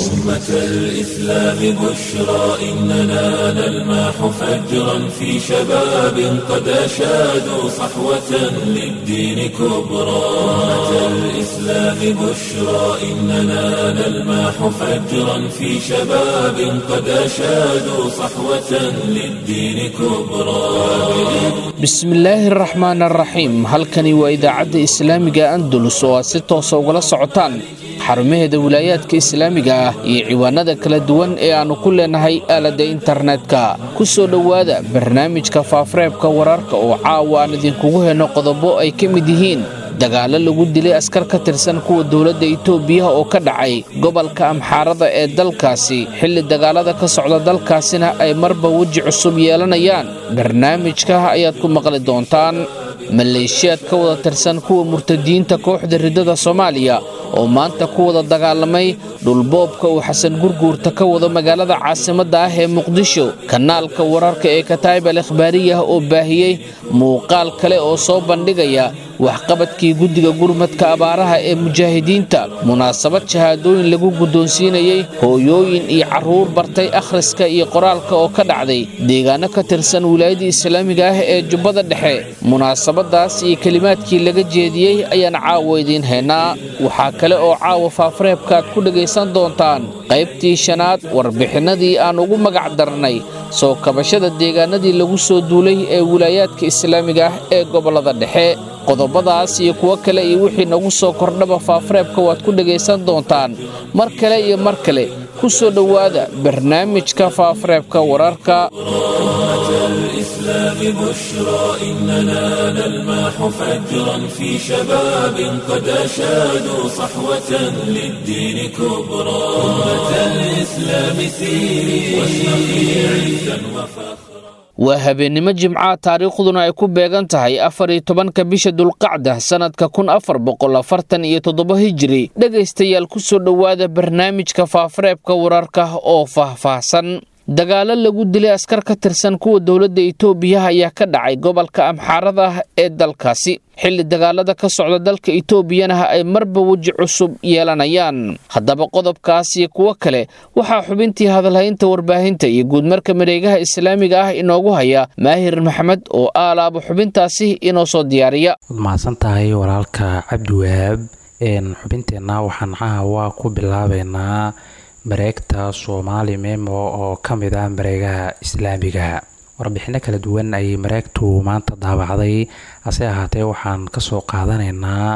أمة الإسلام بشرى إننا نلمح فجرا في شباب قد أشادوا صحوة للدين كبرى أمة الإسلام بشرى إننا نلمح فجرا في شباب قد أشادوا صحوة للدين كبرى. بسم الله الرحمن الرحيم. halkani waa idaacadda islaamiga Andalus oo si toos ah ugala socotaan xarumaheeda wilaayadka islaamiga ah iyo ciwaanada kala duwan ee aanu ku leenahay aalada internetka. ku soo dhawaada barnaamijka faafareebka wararka oo caawa aan idinkugu heyno qodobo ay ka mid yihiin dagaalo lagu dilay askar ka tirsan kuwa dawladda Itoobiya oo ka dhacay gobolka Amxaarada ee dalkaasi xilli dagaalada ka socda dalkaasina ay marba waji cusub yeelanayaan. barnaamijka ayaad ku maqli doontaan maleeshiyaad ka wada tirsan kuwa murtadiinta kooxda ridada Soomaaliya oo maanta ku wada dagaalamay dhulboobka uu Xasan Gurguurta ka wada magaalada caasimadda ah ee Muqdisho. kanaalka wararka ee Kataib al-Ikhbaariya oo baahiyay muuqaal kale oo soo bandhigaya waxqabadkii guddiga gurmadka abaaraha ee mujaahidiinta. munaasabad shahaadooyin lagu guddoonsiinayay hooyooyin iyo carruur bartay akhriska iyo qoraalka oo ka dhacday deegaano ka tirsan wilaayada islaamiga ah ee Jubbada Dhexe. munaasabadaas iyo kalimaadkii laga jeediyey ayaan caawa idiin haynaa. waxaa kale oo caawa faafareebkaad ku dhagaysan doontaan qaybtii shanaad warbixinadii aan ugu magac darnay soo kabashada deegaanadii lagu soo duulay ee wilaayaadka islaamiga ah ee gobolada dhexe. qodobadaas iyo kuwa kale iyo wixii nagu soo kordhaba faafareebka waad ku dhagaysan doontaan mar kale iyo mar kale. ku soo dhawaada barnaamijka faafareebka wararka. الإسلام بشرى إننا نلمح فجرا في شباب قد أشادوا صحوة للدين كبرى أمة الإسلام سيري واشرقي عزا وفخرا. waa habeenimo jimca taariikhduna ay ku beegan tahay 14 bisha dulqacda sanadka 1447 hijri. dhagaystayaal ku soo dhawaada barnaamijka faafareebka wararka oo faahfaahsan. dagaalo lagu dilay askar ka tirsan kuwa dawladda Itoobiya ayaa ka dhacay gobolka Amxaarada ee dalkaasi xilli dagaalada ka socda dalka Itoobiyana ay marba waji cusub yeelanayaan. haddaba qodobkaas iyo kuwa kale waxaa xubintii hadalhaynta warbaahinta iyo guudmarka mareegaha islaamiga ah inoogu haya Maahir Maxamed oo aalaaba xubintaasi inoo soo diyaariya. mahadsantahay walaalka Cabdiwaab. xubinteena waxaan caawa ku bilaabeynaa mareegta Soomaali Memo oo ka mid ah mareegaha islaamiga. warbixino kala duwan ay mareegtu maanta daabacday hase ahaatee waxaan ka soo qaadanaynaa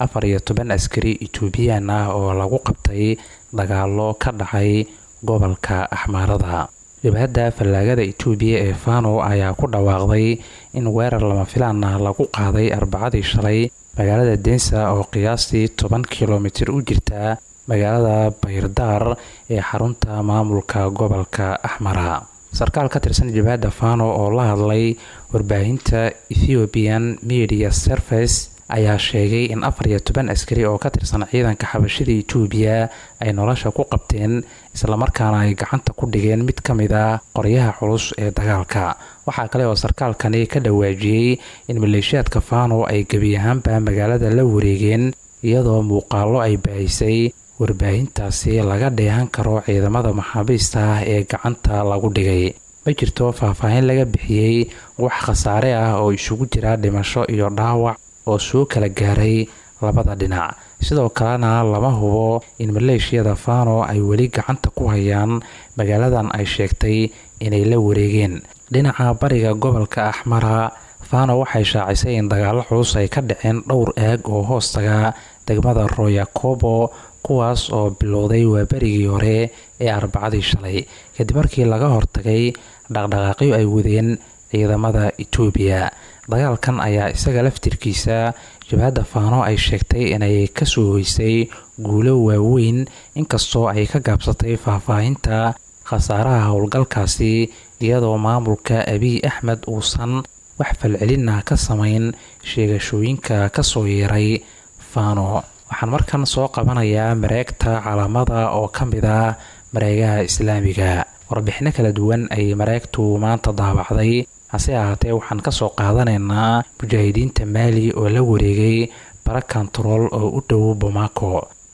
14 askari Itoobiyaan ah oo lagu qabtay dagaalo ka dhacay gobolka Axmaarada. jabhadda fallaagada Itoobiya ee Fano ayaa ku dhawaaqday in weerar lama filaan ah lagu qaaday Arbacadii shalay magaalada Densa oo qiyaastii 10 kiiloomitir u jirta magaalada Bayrdar ee xarunta maamulka gobolka Axmara. sarkaal ka tirsan jabhadda Fano oo la hadlay warbaahinta Ethiopian Media Service ayaa sheegay in 14 askari oo ka tirsan ciidanka xabashida Itoobiya ay nolosha ku qabteen isla markaana ay gacanta ku dhigeen mid ka mid ah qoryaha culus ee dagaalka. waxaa kale oo sarkaalkani ka dhawaajiyay in maleeshiyaadka Fano ay gebi ahaanba magaalada la wareegeen iyadoo muuqaallo ay baahisay warbaahintaasi laga dheehan karo ciidamada maxaabiista ah ee gacanta lagu dhigay. ma jirto faahfaahin laga bixiyay wax khasaare ah oo isugu jira dhimasho iyo dhaawac oo soo kala gaaray labada dhinac. sidoo kalena lama hubo in maleeshiyada Fano ay weli gacanta ku hayaan magaaladan ay sheegtay inay la wareegeen. dhinaca bariga gobolka Axmara, Fano waxay shaacisay in dagaalo culus ay ka dhaceen dhowr aag oo hoostaga degmada Royakobo kuwaas oo bilowday waabarigii hore ee Arbacadii shalay kadib markii laga hortagay dhaqdhaqaaqyo ay wadeen ciidamada Itoobiya. dagaalkan ayaa isaga laftirkiisa jabhadda Fano ay sheegtay inay ka soo hoysay guulo waaweyn inkastoo ay ka gaabsatay faahfaahinta khasaaraha howlgalkaasi iyadoo maamulka Abiy Ahmed uusan wax falcelin ah ka samayn sheegashooyinka ka soo yeeray Fano. waxaan markan soo qabanayaa mareegta calaamada oo ka mid ah mareegaha islaamiga. warbixino kala duwan ay mareegtu maanta daabacday hase ahaatee waxaan ka soo qaadanaynaa mujaahidiinta Maali oo la wareegay bara kantarool oo u dhow Bamako.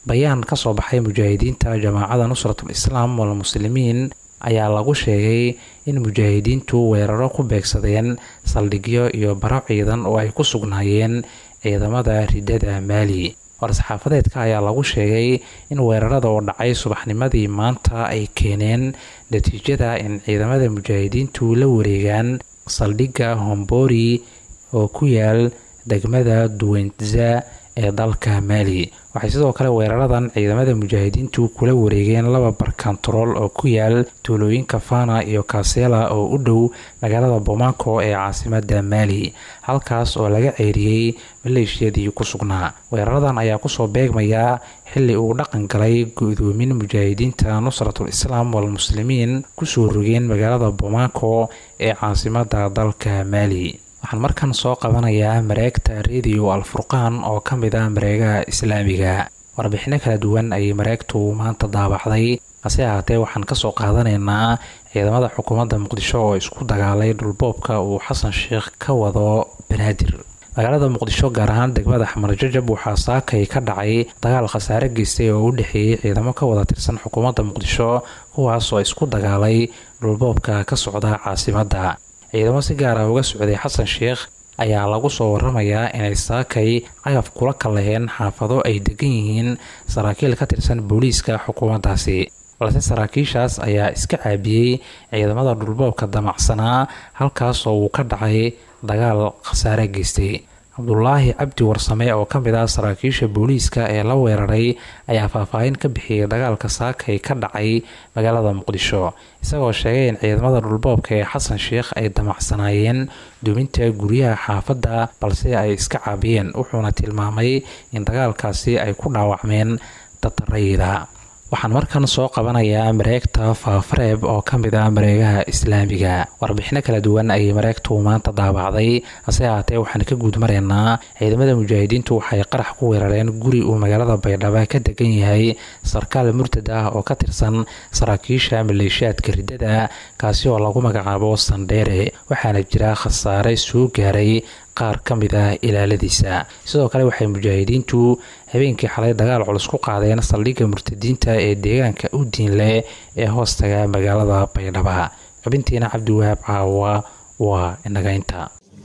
bayaan ka soo baxay mujaahidiinta jamaacada nusratul islaam wal muslimiin ayaa lagu sheegay in mujaahidiintu weeraro ku beegsadeen saldhigyo iyo baro ciidan oo ay ku sugnaayeen ciidamada ridada Maali. war-saxaafadeedka ayaa lagu sheegay in weerarada oo dhacay subaxnimadii maanta ay keeneen natiijada in ciidamada mujaahidiintu la wareegaan saldhigga Hombori oo ku yaal degmada Duwentza ee dalka Maali. waxay sidoo kale weeraradan ciidamada mujaahidiintu kula wareegeen 2 barkantarool oo ku yaal tuulooyinka Fana iyo Kasela oo u dhow magaalada Bamako ee caasimadda Maali, halkaas oo laga ceeriyay maleeshiyadii ku sugnaa. weeraradan ayaa ku soo beegmaya xilli uu dhaqan galay gudoomin mujaahidiinta nusratul islaam wal muslimiin ku soo rogeen magaalada Bamako ee caasimadda dalka Maali. waxaan markan soo qabanayaa mareegta Radio Al-Furqaan oo ka mid ah mareegaha islaamiga. warbixino kala duwan ayay mareegtu maanta daabacday, hase ahaatee waxaan ka soo qaadanaynaa ciidamada xukuumadda Muqdisho oo isku dagaalay dhulboobka uu Xasan Sheekh ka wado Banaadir. magaalada Muqdisho gaar ahaan degmada Xamar Jajab waxaa saakay ka dhacay dagaal khasaare geystay oo u dhexeeyay ciidamo ka wada tirsan xukuumadda Muqdisho kuwaas oo isku dagaalay dhulboobka ka socda caasimadda. ciidamo si gaar ah uga socday Xasan Sheekh ayaa lagu soo waramayaa inay saakay cagaf kula kalaheen xaafado ay degan yihiin saraakiil ka tirsan booliiska xukuumaddaasi, balse saraakiishaas ayaa iska caabiyey ciidamada dhulboobka damacsanaa, halkaas oo uu ka dhacay dagaal khasaare geystay. Cabdulaahi Cabdi Warsame oo ka mid ah saraakiisha booliiska ee la weeraray ayaa faahfaahin ka bixiyay dagaalka saakay ka dhacay magaalada Muqdisho, isagoo sheegay in ciidamada dhulboobka ee Xasan Sheekh ay damacsanaayeen duminta guryaha xaafadda balse ay iska caabiyeen, wuxuuna tilmaamay in dagaalkaasi ay ku dhaawacmeen dad rayida. waxaan markan soo qabanayaa mareegta Faafareeb oo ka mid ah mareegaha islaamiga. warbixino kala duwan ayay mareegtu maanta daabacday, hase ahaatee waxaan ka guud maraynaa ciidamada mujaahidiintu waxay qarax ku weerareen guri uu magaalada Baydhabo ka degan yahay sarkaal murtad ah oo ka tirsan saraakiisha maleeshiyaadka ridada kaasi oo lagu magacaabo Sandheere, waxaana jira khasaare soo gaaray qaar ka mid ah ilaaladiisa. sidoo kale waxay mujaahidiintu habeenkii xalay dagaal culus ku qaadeen saldhigga murtadiinta ee deegaanka u diinle ee hoostaga magaalada Baydhabo. xubintiina Cabdiwahaab caawa waa inaga inta.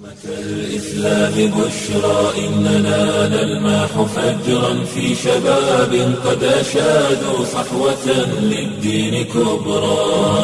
الإسلام بشرى إننا نلمح فجرا في شباب قد أشادوا صحوة للدين كبرى.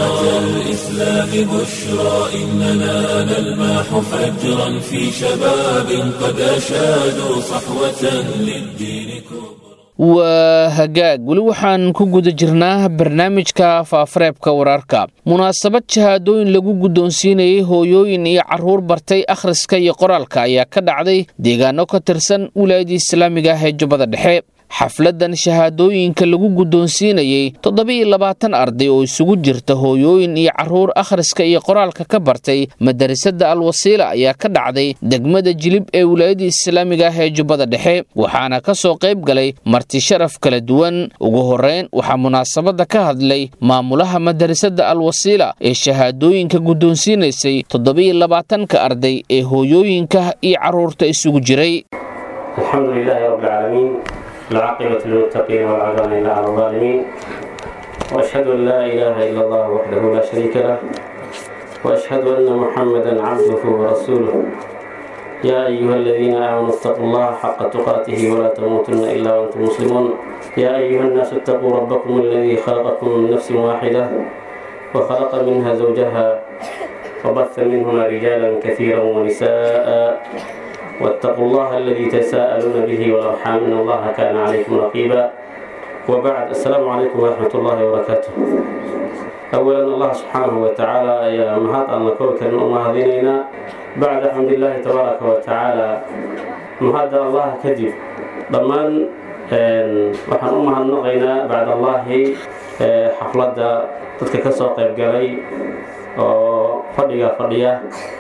الإسلام بشرى إننا نلمح فجرا في شباب قد أشادوا صحوة للدين كبرى. waa hagaag weli waxaan ku guda jirnaa barnaamijka Faafareebka wararka. munaasabad shahaadooyin lagu guddoonsiinayay hooyooyin iyo carruur bartay akhriska iyo qoraalka ayaa ka dhacday deegaano ka tirsan wilaayada islaamiga ah ee Jubbada Dhexe. xafladan shahaadooyinka lagu guddoonsiinayay 27 arday oo isugu jirta hooyooyin iyo carruur akhriska iyo qoraalka ka bartay madrasada Al-Wasiila ayaa ka dhacday degmada Jilib ee wilaayada islaamiga ah ee Jubbada Dhexe, waxaana ka soo qayb galay marti sharaf kala duwan. ugu horeyn waxaa munaasabada ka hadlay maamulaha madrasada Al-Wasiila ee shahaadooyinka guddoonsiinaysay 27 arday ee hooyooyinka iyo carruurta isugu jiray. alxamdulilaahi rabbil caalamiin العاقبة للمتقين والعدوان إلا على الظالمين وأشهد أن لا إله إلا الله وحده لا شريك له وأشهد أن محمدا عبده ورسوله. يا أيها الذين آمنوا اتقوا الله حق تقاته ولا تموتن إلا وأنتم مسلمون. يا أيها الناس اتقوا ربكم الذي خلقكم من نفس واحدة وخلق منها زوجها وبث منهما رجالا كثيرا ونساء واتقوا الله الذي تساءلون به والأرحام إن الله كان عليكم رقيبا. وبعد السلام عليكم ورحمة الله وبركاته. أولا الله سبحانه وتعالى يا مهات أن نكون أمهاتنا بعد حمد الله تبارك وتعالى مهاد الله كذب ضمان وحن أمهاتنا بعد الله حفلة تتكسر قيب قلي فضية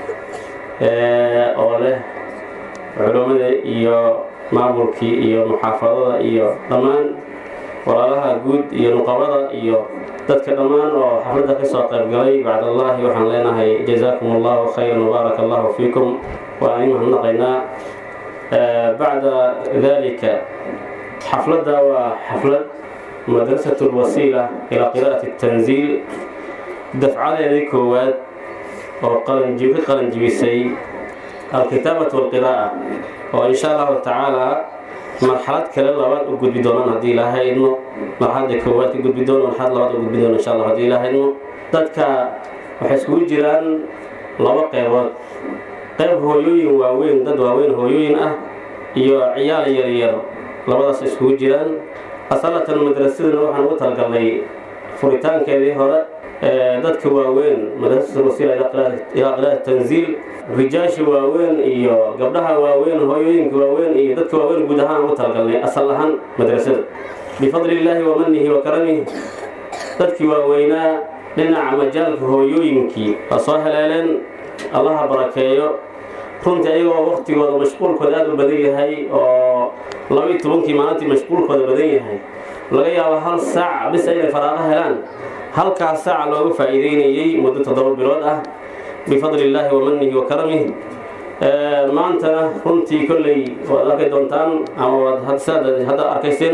أوله علومada iyo maamulkii iyo muxaafadada iyo dhammaan walaalaha guud iyo nuqabada iyo dadka dhammaan oo xafladda ka soo qayb galay bacdallahi waxaan leenahay jazaakumullahu khayran wabarakallahu fiikum wa ayuha naqina bacda dalika xafladda waa xaflad madrasatu alwasiila ilaa qiraa'ati الtanziil dafcadeedii koowaad oo ka qalanjibisay alkitaabatu walqiraa'a oo insha allahu tacaala marxalad kale labaad u gudbi doonaan haddii ilaahay idmo marxaladda koowaad ka gudbi doono marxalad labaad u gudbi doono insha allah haddii ilaahay idmo dadka waxay iskugu jiraan laba qeybood qayb hooyooyin waaweyn dad waaweyn hooyooyin ah iyo ciyaal yaryar labadaas iskugu jiraan asalatan madrasadana waxaan ugu talagalnay furitaankeedii hore dadka waaweyn madrasada wasiila ilaa qiraa'ati tanziil rijaasha waaweyn iyo gabdhaha waaweyn hooyooyinka waaweyn iyo dadka waaweyn guud ahaan ugu talagalnay asal ahaan madrasada bifadli illaahi wa manihi wa karamihi dadkii waaweynaa dhinaca majaalka hooyooyinkii waa soo heleeleen allaha barakeeyo runtii ayagoo waqtigooda mashquulkooda aad u badan yahay oo 12 maalintii mashquulkooda badan yahay laga yaabo hal saac bis inay faraaqo helaan halkaas saac loogu faa'iideynayay muddo 7 bilood ah bifadli illaahi wa manihi wa karamihi maantana runtii kolley waad arki doontaan ama waad hadda arkayseen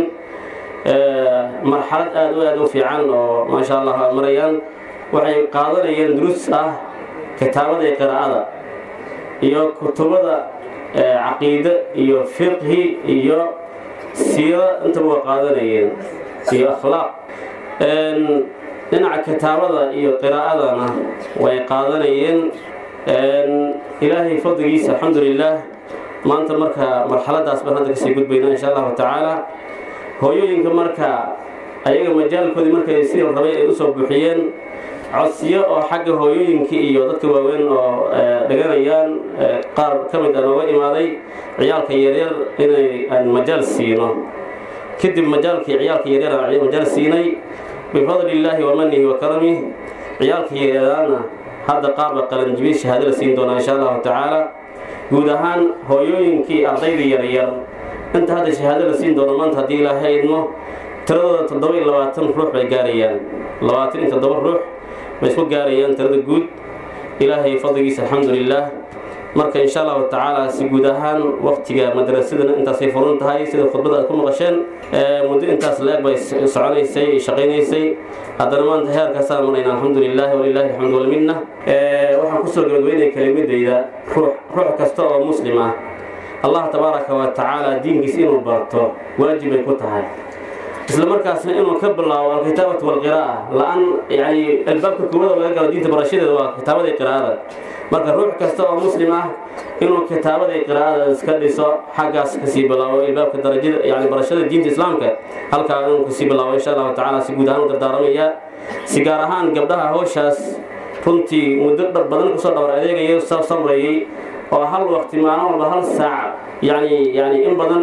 marxalad aad u fiican oo maasha allah marayaan waxay qaadanayeen duruus ah kitaabada iyo qiraa'ada iyo kutubada caqiide iyo fiqhi iyo siira intaba waa qaadanayeen iyo akhlaaq dhinaca kitaabada iyo qiraa'adana way qaadanayeen ilaahay fadligiisa alxamdulilah maanta marka marxaladaas baan hadda kasii gudbaynaa insha allahu tacaala hooyooyinka marka ayaga majaalkoodii markay sidii rabay ay usoo buuxiyeen codsiyo oo xagga hooyooyinkii iyo dadka waaweyn oo dhiganayaan qaar ka mid ah nooga imaaday ciyaalka yaryar inay aan majaal siino kadib majaalkii ciyaalka yaryar aan majaal siinay bifadli illaahi wa manihi wa karamihi ciyaalka yaryarana hadda qaar ba qalanjibi shahaado la siin doonaa insha allahu tacaala guud ahaan hooyooyinkii ardayda yaryar inta hadda shahaado la siin doono maanta haddii ilaahay idmo tiradooda 27 ruux bay gaarayaan 27 ruux bay isku gaarayaan tirada guud ilaahay fadligiisa alxamdulilah marka insha allahu tacaala si guud ahaan waqtiga madrasadana intaasay furan tahay sida khudbada aad ku maqasheen muddo intaas la-eg bay soconaysay shaqaynaysay haddana maanta heerkaasaan marayna alxamdulilah walilahi alxamdu walminna waxaan kusoo gabagabeynaya kelimadayda ruux kasta oo muslim ah allah tabaaraka wa tacaala diinkiisa inuu barto waajib ay ku tahay isla markaasna inuu ka bilaabo alkitaabatu walqiraa'a la-an yani albaabka koowaad laga galo diinta barashadeeda waa kitaabada iyo qiraa'ada marka ruux kasta oo muslim ah inuu kitaabada iyo qiraa'ada iska dhiso xaggaas kasii bilaabo albaabka darajada yani barashada diinta islaamka halkaa inuu kasii bilaabo insha allahu tacaala si guud ahaan u dardaaramaya si gaar ahaan gabdhaha hawshaas runtii muddo badan kusoo dhawr adeegaya samreeyey oo hal waqti maalin walba hal saac yani in badan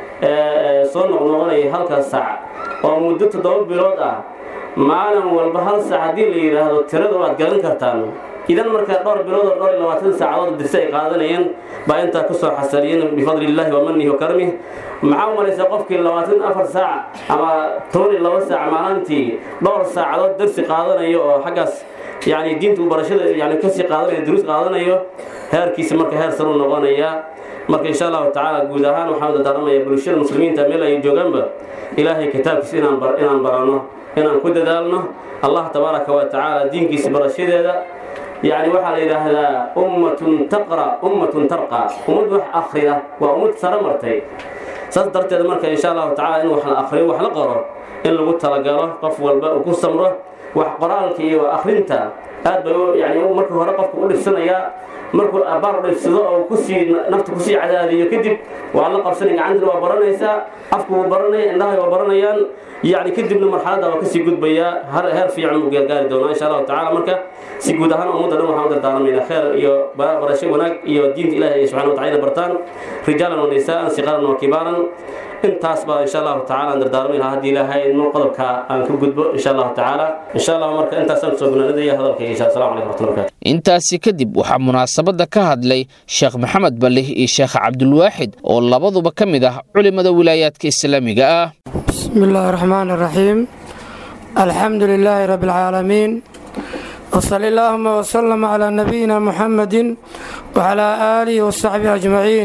soo noqnoqonaya halkaas saac oo muddo 7 bilood ah maalin walba hal saac haddii la yidhaahdo tirada waad garan kartaan idan markaa dhowr bilood oo 20 saacadood dirse ay qaadanayeen baa intaa kusoo xasaliyeen bifadli illaahi wa manihi wa karamihi maxaa u malaysaa qofkii 24 saac ama 12 saac maalintii dhowr saacadood darsi qaadanayo oo xaggaas yani diinta barashada yani kasii qaadanayo duruus qaadanayo heerkiisa marka heer sare u noqonaya marka insha allahu tacaala guud ahaan waxaan dardaaramayaa bulshada muslimiinta meel ay joogaanba ilaahay kitaabkiisa inaan barano inaan ku dadaalno allah tabaaraka wa tacaala diinkiisa barashadeeda يعني waxaa la yiraahdaa ummatun taqra ummatun tarqa ummad wax akhriya waa ummad sare martay saas darteed marka insha Allah taala in wax la akhriyo wax la qoro in lagu talagalo qof walba uu ku samro wax qoraalka iyo akhrinta aad bay yani marka hore qofku u dhigsanaya markuu abaar dhigso oo ku sii nafta ku sii cadaadiyo kadib waa la qabsanay gacanta waa baranaysa afku waa baranay indhaha waa baranayaan يعني كدبنا مرحلة وكسي قد بيا هر في عمو قال دونا إن شاء الله تعالى مركا سيقود هنا ومدة لما حاول دارنا من خير يو برشة وناك يو دين إلهي سبحانه وتعالى برتان رجالا ونساء صغارا وكبارا انت أصبح إن شاء الله تعالى أن دارنا من هذه إلهي المنقذ كأنك قد إن شاء الله تعالى إن شاء الله مركا انت سنسوقنا لدي هذا الكي إن شاء الله السلام عليكم ورحمة الله وبركاته intaasi kadib waxaa munaasabada ka hadlay Sheekh Maxamed Balih iyo Sheekh Abdul Waahid oo labaduba kamid ah culimada wilaayadka Islaamiga ah bismillahir rahmanir rahim alhamdulillahi rabbil alamin wa sallallahu wa sallama ala nabiyyina Muhammadin wa ala alihi wa sahbihi ajma'in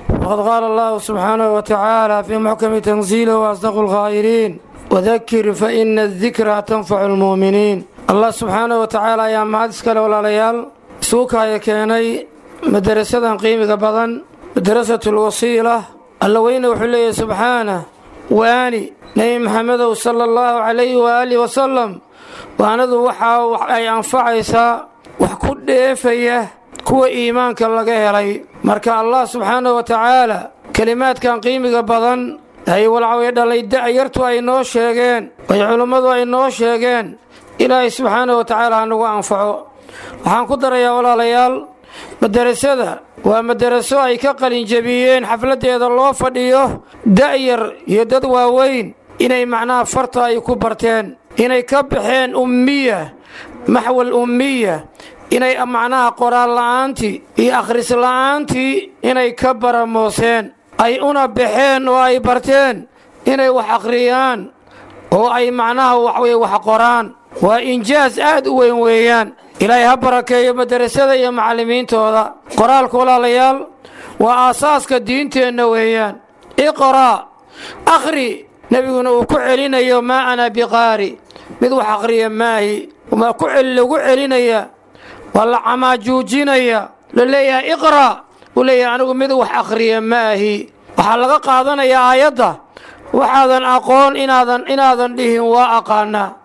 وقد قال الله سبحانه وتعالى في محكم تنزيله وأصدق القائلين وذكر فإن الذكرى تنفع المؤمنين. الله سبحانه وتعالى يا مهدسك لولاليال سوكا يكيني مدرسة قيمة بدن مدرسة الوصيلة اللوين وحليه سبحانه واني نبي محمد صلى الله عليه وآله وسلم وأنا ذو وحا أنفعيسا وحكود ديفيه كوا إيمانك اللقاه لي مركا الله سبحانه وتعالى كلمات كان قيمة بدن هي والعويدة اللي دعيرتوا أي نوش شيئين ويعلموا أي نوش شيئين إلهي سبحانه وتعالى أنه أنفعه وحان قدر يا ولا ليال مدرسة ومدرسة أي كقلين جبيين حفلة هذا الله فديه دعير يدد واوين إني معناه فرطة يكبرتين إني كبحين أمية محو الأمية إني معناها قرآن لعنتي أخرس لعنتي إني كبر موسين أي أنبحين وأي برتين إني وحقريان وأي معناها وحوي وحقران وإنجاز آد وين ويان إلهي بركة مدرسة يا معلمين تودا قرآن كولا ليال وأساس كدين تنويان اقرأ أخري نبينا وكعلنا يوم ما أنا بقاري مذو حقريا ماهي وما كعل وكعلنا يا والله عما جوجينيا لليا اقرأ وليا أنا مذو حقريا ماهي وحلقة قادنا يا آياته وحاذا أقول إناذا لهم وأقانا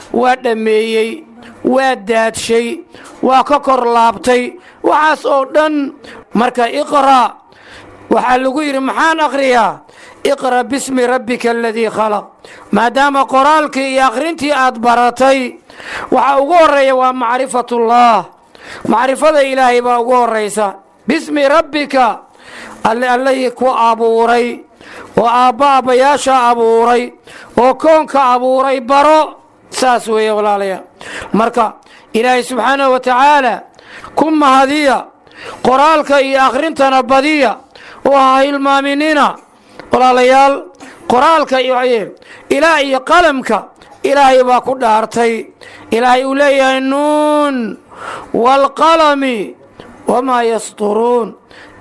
ودميي وداد شيء وككر لابتي وعاسودن مركا اقرأ وحلقوا محان أقريا اقرأ باسم ربك الذي خلق ما دام قرالك يا أخرنتي أدبرتي وحاقوري ومعرفة الله معرفة إلهي باقوريسا باسم ربك اللي يكو أبوري وآباء بياشا أبوري وكونك أبوري برو ساسوية ولا مركا إلهي سبحانه وتعالى كم هذه قرالك يا أخرنتنا بدية وهاي المامنين ولا ليال قرالك يعير إلهي قلمك إلهي باكو دارتي إلهي أولي النون والقلم وما يسطرون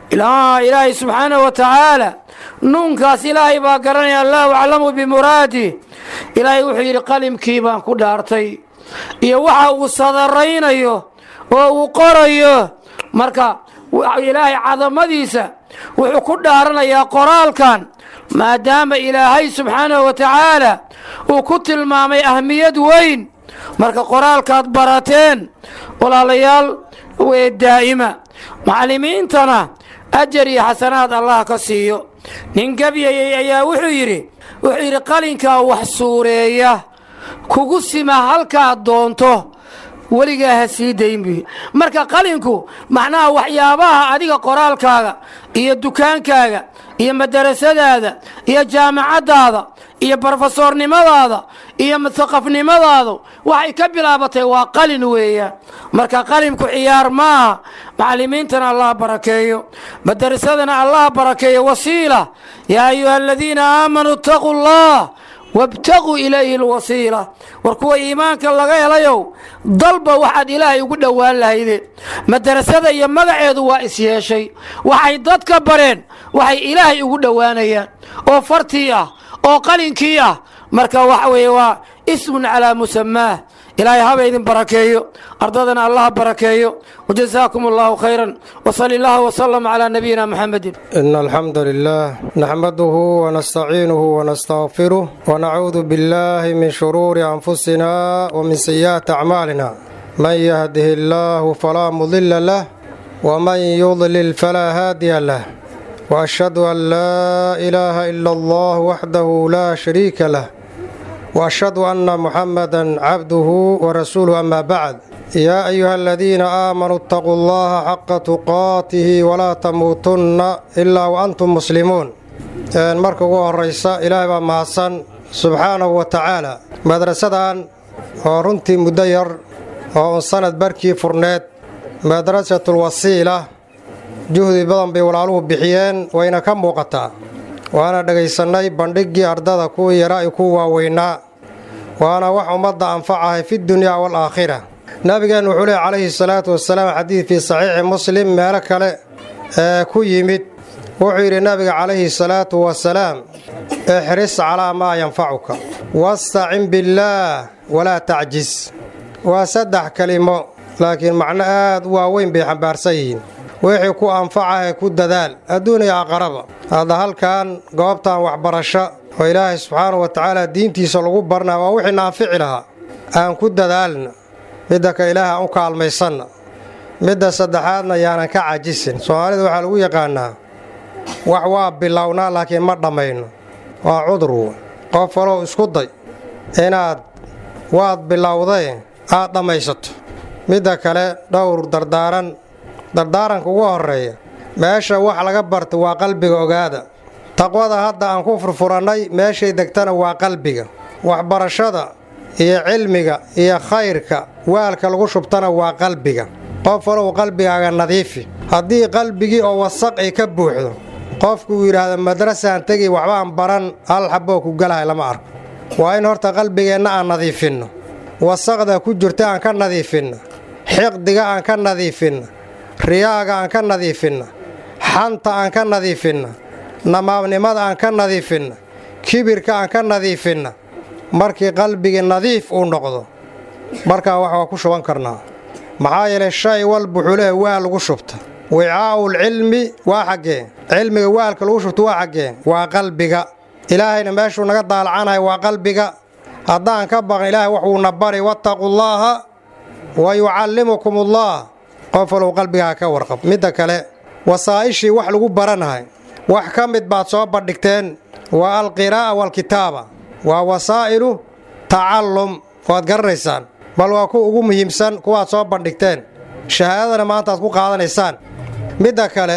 إلهي سبحانه وتعالى نونكاس إلهي باقرني الله أعلم بمراده إلهي وحير قلم كيبان كدارتي إيا وحا وصدرين أيوه وقرأيه مركا إلهي عظم ديسة وحو كدارنا يا قرال كان ما دام إلهي سبحانه وتعالى وكتل مامي أهمية وين مركا قرال كات براتين ولا ليال والدائمة معلمين تنا أجري حسنات الله كسيو ننقبي يا وحيري قالينك وحسورية كوغسما هالكا دونتو weligaa ha sii daynbi marka qalinku macnaha waxyaabaha adiga qoraalkaaga iyo dukaankaaga iyo madarasadaada iyo jaamacadaada iyo profesornimadaada iyo mithaqafnimadaada waxay ka bilaabatay waa qalin weeyaan marka qalinku ciyaar maaha macallimiintana Allah barakeeyo madarasadana Allah barakeeyo wasiila yaa ayyuhalladhiina aamanu taqullah وابتغوا إليه الوسيلة وركوا إيمانك اللغة يليو ضلبة واحد إلهي يقول دوان لهيدي مدرسة يمغعيد وإسيا شيء وحي ضد كبرين وحي إلهي يقول دوانيا أو فرتية أو قلنكية مركا وحوي اسم على مسماه إلهي هذا إذن بركيه أرضنا الله بركيه وجزاكم الله خيرا وصلى الله وسلم على نبينا محمد. إن الحمد لله نحمده ونستعينه ونستغفره ونعوذ بالله من شرور أنفسنا ومن سيئات أعمالنا من يهده الله فلا مضل له ومن يضلل فلا هادي له وأشهد أن لا إله إلا الله وحده لا شريك له وأشهد أن محمدا عبده ورسوله أما بعد يا أيها الذين آمنوا اتقوا الله حق تقاته ولا تموتن إلا وأنتم مسلمون مركو الرئيسة إلهي بمحسن سبحانه وتعالى مدرسة ورنتي مدير وسند بركي فرنات مدرسة الوسيلة جهد بدن بولالوه بحيان وإن كم وقتا waana dhagaysanay bandhigii ardada ku yaraa iyo ku waaweynaa waana wax ummadda anfacahay fi dunya wal aakhirah nabigan wuxuu leeyahay calayhi salaatu wasalaam xadiis fi saxiix muslim meel kale ku yimid wuxuu yidhi nabiga calayhi salaatu wasalaam ixris calaa maa yanfacuka wastacin billaah walaa tacjis. waa 3 kelimo laakiin macno aad u waaweyn bay xambaarsan yihiin. wixii ku anfacahe ku dadaal adduun iyo aqaraba. hadda halkan goobtan waxbarasho oo ilaahay subxaanahu wa tacaala diintiisa lagu barnaa waa wixii naanfici lahaa. aan ku dadaalna midda ka ilaaha aan u kaalmaysanna. midda saddexaadna yaanan ka cajisin. soomaalida waxaa lagu yaqaanaa wax waa bilownaa laakiin ma dhammayno. waa cudur. qof waloo isku day inaad waad bilowday aad dhammaysato. midda kale dhowr dardaaranka ugu horreeya meesha wax laga barta waa qalbiga ogaada. taqwada hadda aan ku furfurannay meeshay degtana waa qalbiga. waxbarashada iyo cilmiga iyo khayrka waalka lagu shubtana waa qalbiga. qof walow qalbigaaga nadiifi. haddii qalbigii oo wasaq ay ka buuxdo qofku uu yidhaahdo madrasaan tegi waxbaan baran hal xaboo ku galahay lama arko. waa in horta qalbigeenna aan nadiifinno. wasaqda ku jirta aan ka nadiifinna. xiqdiga aan ka nadiifinna. riyaaga aan ka nadiifinna. xanta aan ka nadiifinna. namaamnimada aan ka nadiifinna. kibirka aan ka nadiifinna. markii qalbigii nadiif uu noqdo markaa wax waa ku shuban karnaa. maxaa yeelay shay walba wuxuu leeyahay waal lagu shubta. wicaa'ul cilmi waa xaggee? cilmiga waalka lagu shubta waa xaggee? waa qalbiga. ilaahayna meeshuu naga daalacanahay waa qalbiga. haddaan ka baqan ilaahay waxuuna bari wattaqullaaha wa yucallimukumullaah. qof walou qalbigaa ka warqab. midda kale wasaa'ishii wax lagu baranahay wax ka mid baad soo bandhigteen. waa alqiraa'a waalkitaaba. waa wasaa'ilu tacallum waad garanaysaan. bal waa kuwa ugu muhiimsan kuwaad soo bandhigteen. shahaadadana maanta aad ku qaadanaysaan. midda kale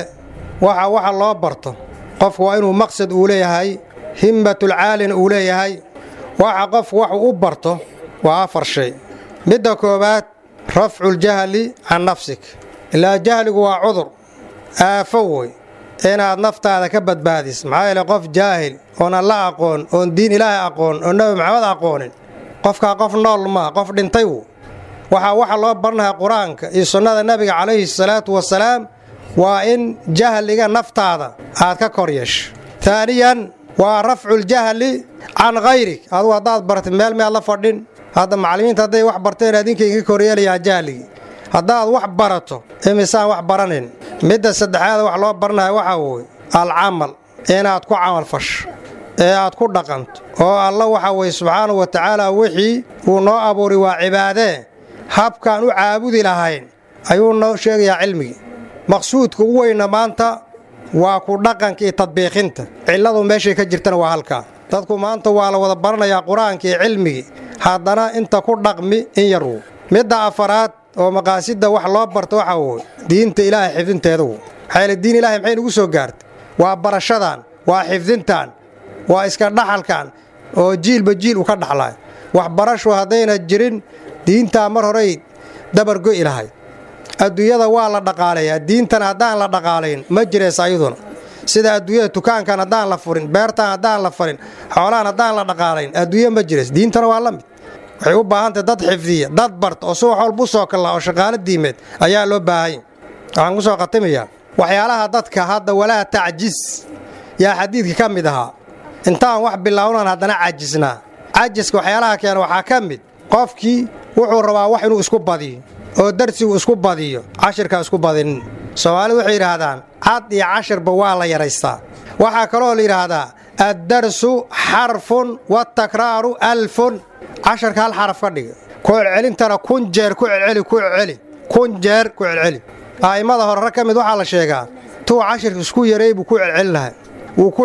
waxa loo barto qofku waa inuu maqsad uu leeyahay. himmatulcaalina uu leeyahay. waxa qofku waxuu u barto waa 4 shay. midda koowaad rafculjahli can nafsik. ilaa jahligu waa cudur aafo wey inaad naftaada ka badbaadis. maxaa yeele qof jaahil oon alla aqoon oon diin ilaahay aqoon oon nebi maxamed aqoonin qofkaa qof nool maa qof dhintay w. waxa loo baranayaa qur-aanka iyo sunnada nebiga calayhi salaatu wasalaam waa in jahliga naftaada aad ka kor yeesho. taaniyan waa rafculjahli can khayrik. adugu haddaad bartid meel la fadhin. hadda macallimiinta hadday wax barteen adinka inka koryeelayaa jahligii. haddaad wax barato imisaan wax baranin. midda saddexaad wax loo baranaya waxaa weye alcamal inaad ku camal fasho ee aad ku dhaqanto oo alla waxaa weye subxaanahu wa tacaala wixii uu noo abuuray waa cibaadee habkaan u caabudi lahayn ayuu noo sheegayaa cilmigii. maqsuudka ugu weyna maanta waa ku dhaqanka iyo tadbiiqinta. cilladu meeshay ka jirtana waa halkaa. dadku maanta waa la wada baranayaa qur-aanka iyo cilmigii haddana inta ku dhaqmi in yaruu. midda afaraad oo maqaasidda wax loo barto waxaa weye diinta ilaahay xifdinteeda w. maxaa diin ilaahay maxay nugu soo gaartay? waa barashadan, waa xifdintan, waa iska dhaxalkan oo jiilba jiil u ka dhaxlay. waxbarashu haddayna jirin diintaa mar horey dabargo'i lahayd. adduunyada waa la dhaqaalayaa. diintan haddaan la dhaqaalayn ma jiraysa ayaduna. sida adduunyada tukaankan haddaan la furin, beertaan haddaan la farin, xoolahan haddaan la dhaqaalayn adduunya ma jirays. diintana waa la mid. waxay u baahantahay dad xifdiya, dad barta oo subax walba u soo kallaa oo shaqaalo diimeed ayaa loo baahanya. waxaan ku soo khatimayaa waxyaalaha dadka hadda walaa tacjis yaa xadiidka ka mid ahaa. intaan wax bilownaan haddana cajisnaa. cajiska waxyaalaha keena waxaa ka mid qofkii wuxuu rabaa wax inuu isku badiyo oo darsigu isku badiyo cashirkaa isku badinin. soomaalidu waxay yidhaahdaan cad iyo cashirba waa la yaraystaa. waxaa kaloo la yidhaahdaa addarsu xarfun watakraaru alfun. casharka hal xaraf ka dhiga ku celcelintana 1000 jeer ku celceli 1000 jeer ku celceli. a'immada hore rag ka mid waxaa la sheegaa tuu cashirka isku yaray buu ku celcelin lahay wuu ku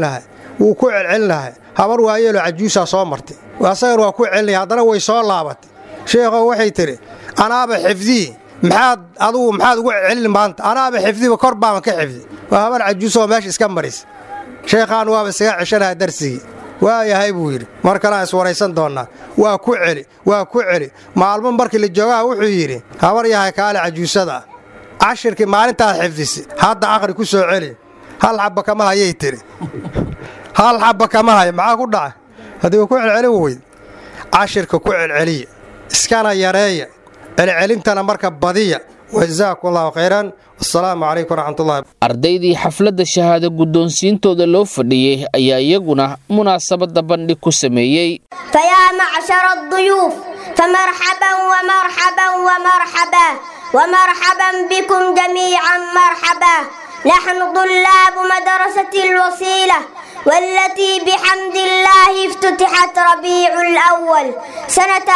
celcelin lahay habar waayeelo cajuusaa soo martay asagana waa ku celinaya haddana way soo laabatay. sheekhow waxay tidhi anaaba xifdii maxaad ugu celcelin maanta? anaaba xifdiba kor baaban ka xifdi. waa habar cajuusoo meesha iska maris. sheekhaan waaba isaga ceshanaha darsigii. waayahay buu yidhi mar kaleaan iswaraysan doonnaa. waa ku celi maalmo markii la joogaha wuxuu yidhi habar yahay kaale cajuusada cashirkii maalintaad xifdisi hadda aqri ku soo celi. hal xabba kama hayay tidhi. hal xabba kama haya maxaa ku dhaca? haddii wa ku celcelin weyd cashirka ku celceliya iskana yareeya. celcelintana marka badiya wajazaakum allahu khayran. wasalaamu calaykum waraxmatullahi. ardaydii xafladda shahaado guddoonsiintooda loo fadhiyey ayaa iyaguna munaasabadda bandhig ku sameeyey. fayaa macshara aduyuuf famarxaban wamarxaban wamarxaba ومرحبا بكم جميعا مرحبا. نحن طلاب مدرسة الوصيلة والتي بحمد الله افتتحت ربيع الأول سنة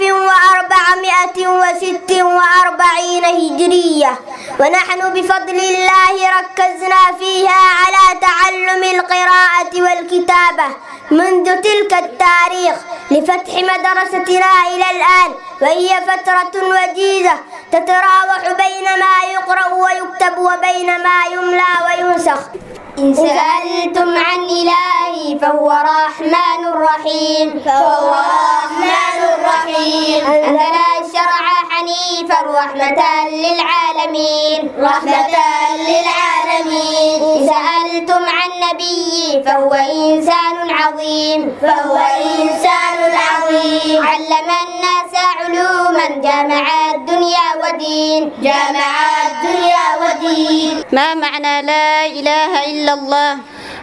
1446 هجرية، ونحن بفضل الله ركزنا فيها على تعلم القراءة والكتابة منذ تلك التاريخ لفتح مدرستنا إلى الآن، وهي فترة وجيزة تتراوح بين ما يقرأ ويكتب وبين ما يملى وينسخ. إن سألتم عن إلهي فهو رحمن رحيم، فهو رحمن رحيم. أنزل الشرع حنيفا رحمة للعالمين، رحمة للعالمين. إن سألتم عن نبي فهو إنسان عظيم، فهو إنسان عظيم. علم الناس علوما جامع الدنيا ودين، جامع الدنيا ودين. ما معنى لا إله إلا الله؟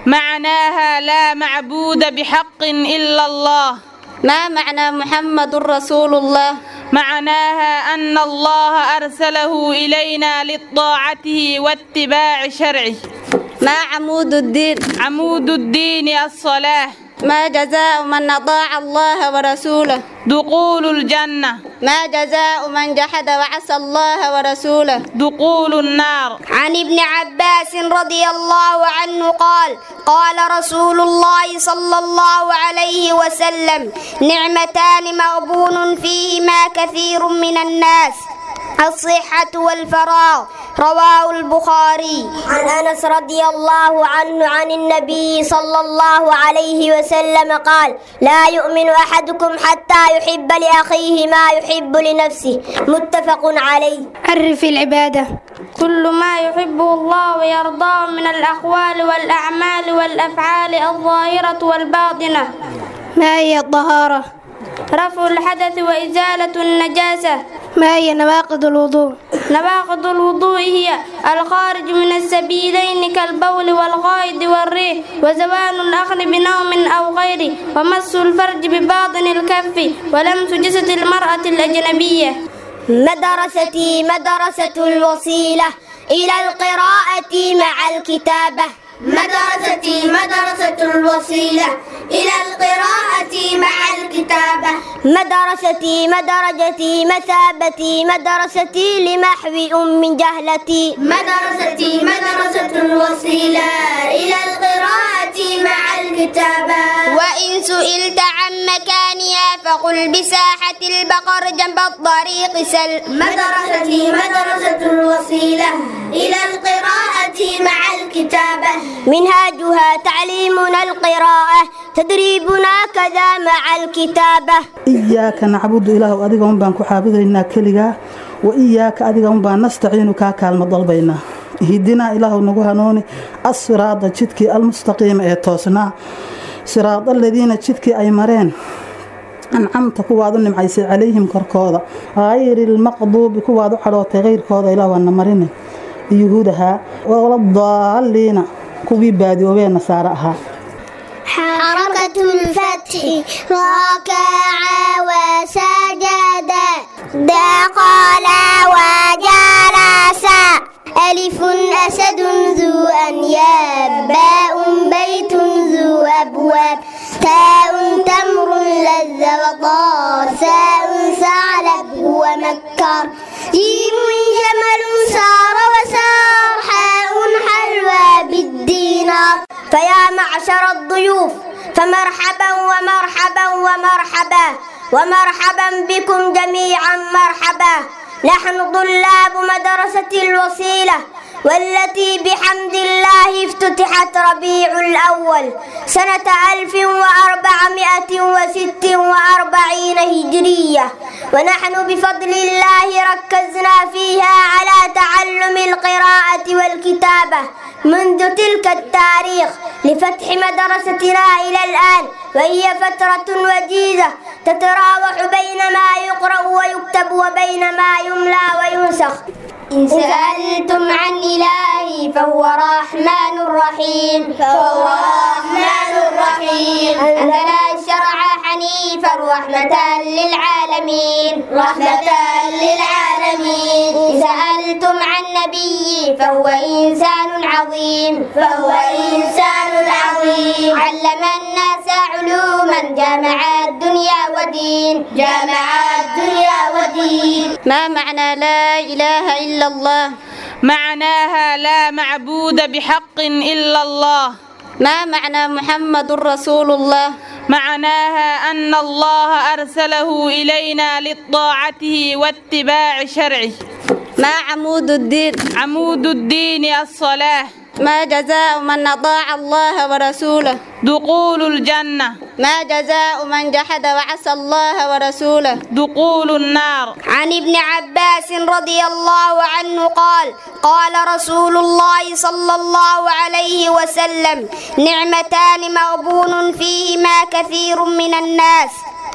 معناها لا معبود بحق إلا الله. ما معنى محمد رسول الله؟ معناها أن الله أرسله إلينا لطاعته واتباع شرعه. ما عمود الدين؟ عمود الدين الصلاة. ما جزاء من أطاع الله ورسوله؟ دخول الجنة. ما جزاء من جحد وعصى الله ورسوله؟ دخول النار. عن ابن عباس رضي الله عنه قال: قال رسول الله صلى الله عليه وسلم: نعمتان مغبون فيهما كثير من الناس، الصحة والفراغ. رواه البخاري. عن أنس رضي الله عنه عن النبي صلى الله عليه وسلم قال: لا يؤمن أحدكم حتى يحب لأخيه ما يحب لنفسه. متفق عليه. عرف العبادة: كل ما يحبه الله ويرضاه من الأقوال والأعمال والأفعال الظاهرة والباطنة. ما هي الطهارة؟ رفع الحدث وإزالة النجاسة. ما هي نواقض الوضوء؟ نواقض الوضوء هي الخارج من السبيلين كالبول والغائط والريح، وزوال الأخذ بنوم أو غيره، ومس الفرج بباطن الكف، ولمس جسد المرأة الأجنبية. مدرستي مدرسة الوصيلة إلى القراءة مع الكتابة. مدرستي مدرسة الوصيلة إلى القراءة مع الكتابة. مدرستي مدرجتي مثابتي مدرستي لمحو جهلتي. مدرستي مدرسة الوصيلة إلى القراءة مع الكتابة. وإن سئلت عن مكانها فقل بساحة البقر جنب الطريق سل. مدرستي مدرسة الوصيلة إلى القراءة مع الكتابة. منهاجها تعليمنا القراءة تدريبنا كذا مع الكتابة. إياك نعبد إله أديكم بانكو حافظنا كلها، وإياك أديكم بان نستعين كالمة ضلبينا. هدنا إله نقول الصراط جدك المستقيم توسنا صراط الذين جدك أي مرين أنعمت كواد نمعيس عليهم كركوضة غير المقضوب كواد حلوت غير كوضة إله ونمرين يهودها ولا الضالين كوبي بادي وبين سارها. حركة الفتح ركع وسجد دخل وجلس. ألف أسد ذو أنياب، باء بيت ذو أبواب، تاء تمر لذ وطار، ساء ثعلب ومكر، جيم جمل سار وسار، حاء حلوى بالدينار. فيا معشر الضيوف فمرحبا ومرحبا ومرحبا ومرحبا بكم جميعا مرحبا. نحن طلاب مدرسة الوصيلة والتي بحمد الله افتتحت ربيع الأول سنة 1446 هجرية، ونحن بفضل الله ركزنا فيها على تعلم القراءة والكتابة منذ تلك التاريخ لفتح مدرستنا إلى الآن، وهي فترة وجيزة تتراوح بين ما يقرأ ويكتب وبين ما يملى وينسخ. إن سألتم عن إلهي فهو رحمن رحيم أنزل الشرع حنيفا رحمة للعالمين إن سألتم عن نبي فهو إنسان عظيم علم الناس علوما جامع الدنيا ودين ما معنى لا إله إلا الله؟ معناها لا معبود بحق إلا الله. ما معنى محمد رسول الله؟ معناها أن الله أرسله إلينا لطاعته واتباع شرعه. ما عمود الدين؟ عمود الدين الصلاة. ما جزاء من أطاع الله ورسوله؟ دخول الجنة. ما جزاء من جحد وعصى الله ورسوله؟ دخول النار. عن ابن عباس رضي الله عنه قال رسول الله صلى الله عليه وسلم نعمتان مغبون فيهما كثير من الناس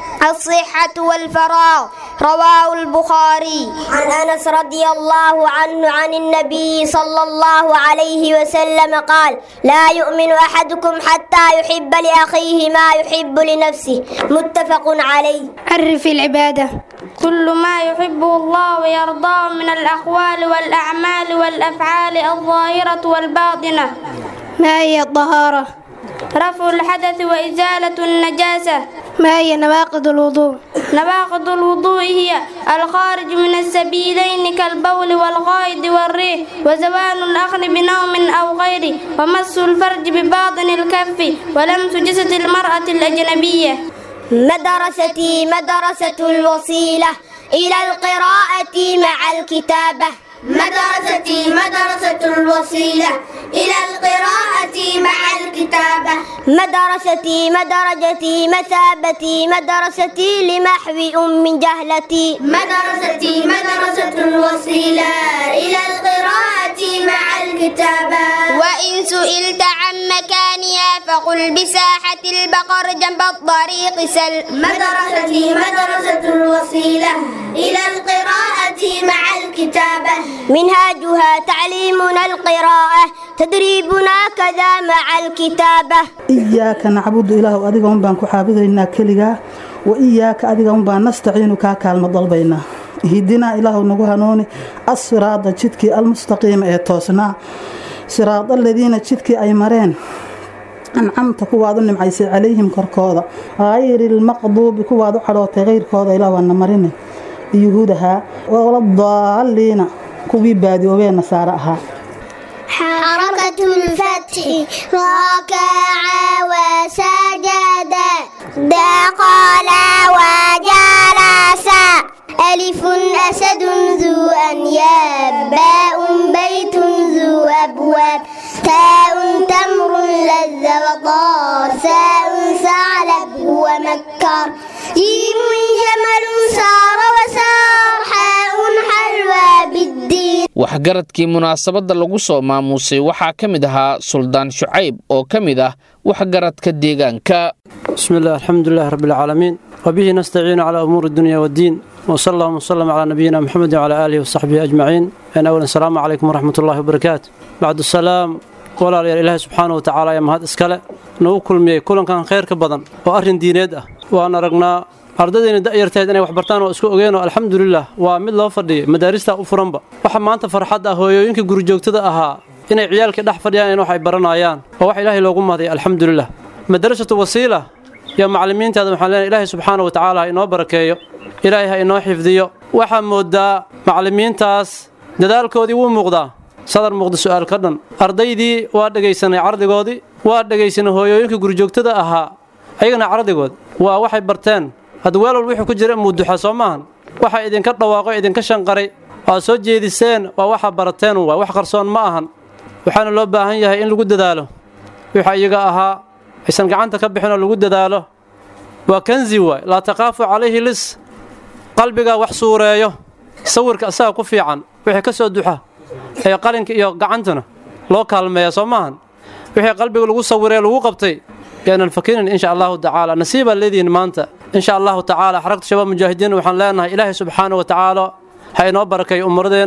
الصحة والفراغ رواه البخاري. عن أنس رضي الله عنه عن النبي صلى الله عليه وسلم قال لا يؤمن أحدكم حتى يحب لأخيه ما يحب لنفسه متفق عليه. عرف العبادة كل ما يحبه الله ويرضاه من الأقوال والأعمال والأفعال الظاهرة والباطنة. ما هي الطهارة؟ رفع الحدث وإزالة النجاسة. ما هي نواقض الوضوء؟ نواقض الوضوء هي الخارج من السبيلين كالبول والغائط والريح وزوال الأخذ بنوم أو غيره ومس الفرج بباطن الكف ولمس جسد المرأة الأجنبية. مدرستي مدرسة الوصيلة إلى القراءة مع الكتابة. مدرستي مدرسة الوصيلة إلى القراءة مع الكتابة. مدرستي مدرجتي مثابتي مدرستي لمحو أم جهلتي. مدرستي مدرسة الوصيلة إلى القراءة مع الكتابة. وإن سئلت عن مكانها فقل بساحة البقر جنب الطريق سل. مدرستي مدرسة الوصيلة إلى القراءة مع الكتابة. منهاجها تعليمنا القراءة تدريبنا كذا مع الكتابة. إياك نعبد إله أديك بان كحابدنا كلجا وإياك أديك بان نستعين كالمة ضلبينا هدنا إله نجوهنوني الصراط الشتكي المستقيم توسنا صراط الذين الشتكي أي مرين أنعمت كوادن معيسى عليهم كركوضة غير المقضوب كوادو حروت غير كوضة إله ونمرين يهودها ولا الضالين كوبي بادي وبين نصارها. حركة الفتح ركع وسجد دخل وجلس ألف أسد ذو أنياب باء بيت ذو أبواب تاء تمر لذ وطار ساء ثعلب ومكر جيم جمل سار وسار حاء حلوى بالدين. waxgaradkii munaasabada lagu soo maamuusay waxaa ka mid ahaa suldaan Shucayb oo ka mid ah waxgaradka deegaanka. bismillaah alxamdulillaah rabbil caalamiin wabihi nastaciinu calaa umuuri dunya waddiin وصلى الله على نبينا محمد وعلى آله وصحبه أجمعين. أولا السلام عليكم ورحمة الله وبركاته. بعد السلام ولا إله سبحانه وتعالى يا مهد إسكالة نوكل مي كلن كان خير كبدن وأرن دينيد وأنا رجنا أرددين دائرتين أنا وحبرتان وأسكو أجينا الحمد لله ومن الله فردي مدارسها أفرنبا وحما أنت فرحت هو يمكن جرجوك تدأها إن عيالك دحفر يعني إنه حيبرنا عيان ووحي الله لو قم هذه الحمد لله مدرسة وسيلة يا معلمين هذا محلنا إله سبحانه وتعالى إنه بركيه إلهي إنه حفظيه وحمد معلمين تاس dadaalkoodii wuu muuqdaa sadar muuqda su'aal ka dhan ardaydii waa dhageysanay ardigoodii waa dhageysanay hooyooyinka gurjoogtada ahaa ayagana ardigood waa waxay barteen had weelal wixii ku jira muuduxa Soomaan waxa idinka dhawaaqo idinka shanqaray oo soo jeediseen waa waxa barateen waa wax qarsoon ma ahan waxaana loo baahan yahay in lagu dadaalo waxa iyaga ahaa aysan gacanta ka bixin oo lagu dadaalo waa kanzi way la taqaafu calayhi lis qalbiga wax suureeyo sawirka asaga ku fiican wixii ka soo duxa ee qalinka iyo gacantana loo kaalmeeyo Soomaan wixii qalbiga lagu sawiray lagu qabtay yaan fakirin insha Allah ta'ala nasiiba leedin maanta insha Allah ta'ala xarakta shabaab mujaahidiin waxaan leenahay Ilaahay subhanahu wa ta'ala ha inoo barakay umradeena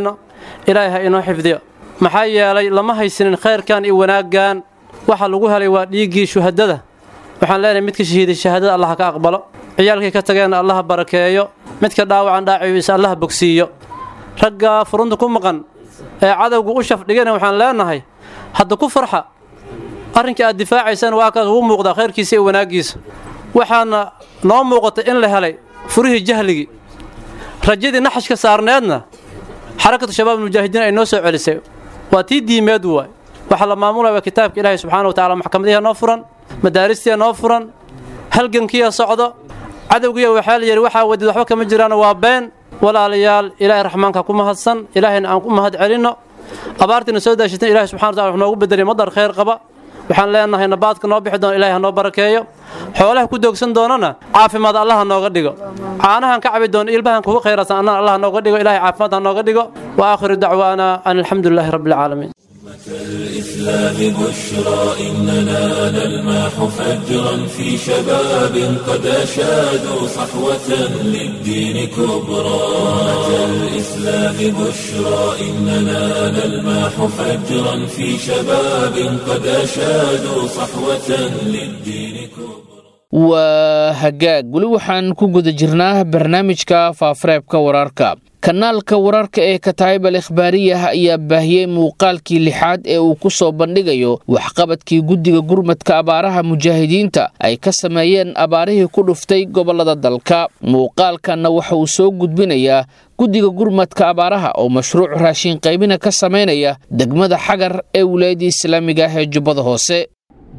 ilaahay ha inoo xifdiyo maxaa yeelay lama haysanin khayrkan iyo wanaaggan waxa lagu helay waa dhiiggii shuhadada waxaan leenahay midka shahiiday shahaadada Allah ka aqbalo ciyaalkii ka tageen Allah barakeeyo midka dhaawacan dhaaciisa Allah bogsiiyo ragga furunta ku maqan ee cadawga u shafdhigana waxaan leenahay hadda ku farxa arrinka aad difaacaysan waa kaas uu muuqda khayrkiisa iyo wanaagiisa waxaana noo muuqata in la helay furihii jahligi rajadii naxashka saarneedna xarakatu shabaab mujaahidiin ay noo soo celisay waa tii diimeed waay waxa la maamulaya kitaabka Ilaahay subxaanahu wa ta'ala maxkamadihi noo furan madaaristiya noo furan halgankiya socdo cadawgiya waxa la yiri waxa wadid waxba kama jiraan waa been walaalayaal Ilaahay raxmaanka ku mahadsan Ilaahayna aan ku mahad celino abaartina soo daashatay Ilaahay subxaanahu wa ta'ala wuxuu noogu bedelay madar khayr qaba waxaan leenahay nabaadka noo bixi doon Ilaahay ha noo barakeeyo xoolaha ku doogsan doonana caafimaad Allah nooga dhigo caanahan ka cabi doon ilbahan ku khayrasan Allah nooga dhigo Ilaahay caafimaad ha nooga dhigo wa aakhiru da'waana alhamdulillahi rabbil alamin الإسلام بشرى إننا نلمح فجرا في شباب قد أشادوا صحوة للدين كبرى الإسلام بشرى إننا نلمح فجرا في شباب قد أشادوا صحوة للدين كبرى waa hagaag weli waxaan ku guda jirnaa barnaamijka faafareebka wararka kanaalka wararka ee Kataib al-Ikhbaariyah ayaa baahiyay muuqaalkii lixaad ee uu ku soo bandhigayo waxqabadkii guddiga gurmadka abaaraha mujaahidiinta ay ka sameeyeen abaarihii ku dhuftay gobolada dalka muuqaalkana waxa uu soo gudbinayaa guddiga gurmadka abaaraha oo mashruuc raashin qaybina ka sameynaya degmada Xagar ee wilaayada Islaamiga ah ee Jubbada Hoose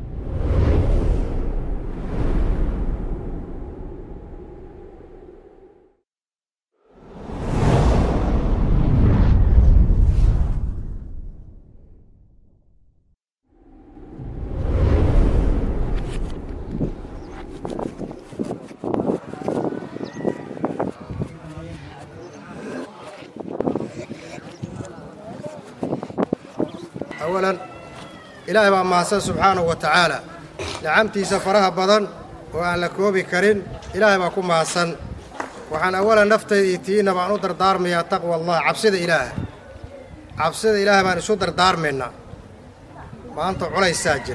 أولاً إلهي بقى معصن سبحانه وتعالى نعمتي سفرها بدن وأن لكوبي كرين إلهي بقى معصن وحن أولاً نفتي تينا بقى نقدر دار من تقوى الله عبسد إلهي بقى نسودر دار منا ما أنت علي ساجر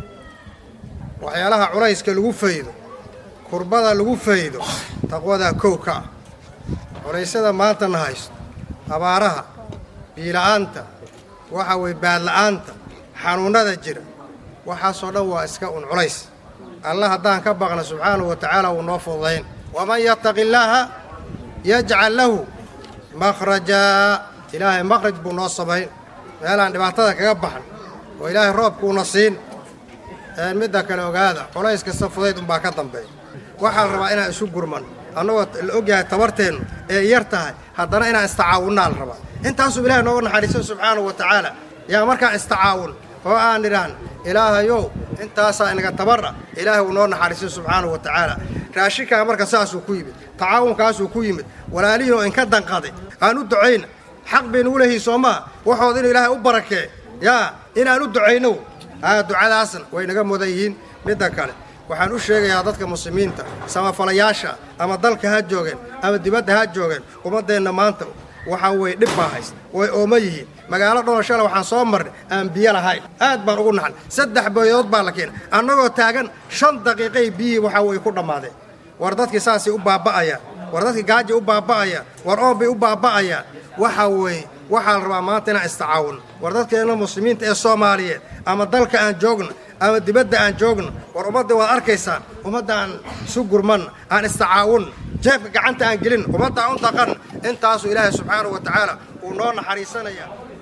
وحيالها عليس كالوفيدو كربضا الوفيدو تقوى ذا كوكا عليس هذا ما أنت نهايست أبارها بيلا أنت waxa way baad la'aanta xanuunada jira waxa soo dhaw iska un culays Allah hadaan ka baqna subhanahu wa ta'ala oo noo fudayn waman yattaqillaha yaj'al lahu makhraja ilaahay makhraj buu noo sameeyay meelaan dhibaatada kaga baxan oo ilaahay roobku na siin midda kale ogaada culays kasta fudayd baa ka dambeeyay waxa la rabaa inaan isu gurman anagoo la ogyahay tabarteen ee yar tahay haddana inaan istacaawunaan rabaa intaasuu ilaahay nooga naxariiso subxaanahu wa tacaala yaa markaa istacaawun oo aan idhaan ilaahayow intaasaa inaga tabarra ilaahay uu noo naxariiso subxaanahu wa tacaala raashinkaa marka saasuu ku yimid tacaawunkaasuu ku yimid walaalihii oo inka danqaday aan u ducayna xaq baynu u leeyihiin soomaa waxooda inuu ilaahay u barakee yaa inaan u ducayno ducadaasna way naga mudan yihiin midda kale waxaan u sheegayaa dadka muslimiinta samafalayaasha ama dalka ha joogeen ama dibadda ha joogeen ummadeenna maanta waxa way dhib baa hayst way ooma yihiin magaalo dhoolashada waxaan soo marnay aan biyo lahayn aad baan ugu naxan 3 boyood baa la keenay annagoo taagan 5 daqiiqo biyo waxa way ku dhamaadeen war dadkii saasi u baaba'aya war dadkii gaajo u baaba'aya war oobi u baaba'aya waxa la rabaa maanta inaan istacaawun war dadkeena muslimiinta ee Soomaaliyeed ama dalka aan joogno ama dibadda aan joogno war ummadda waad arkaysaan ummadda aan isu gurman aan istacaawun jeebka gacanta aan gelin ummadda aan taqan intaasu ilaahay subxaanahu wa tacaala uu noo naxariisanaya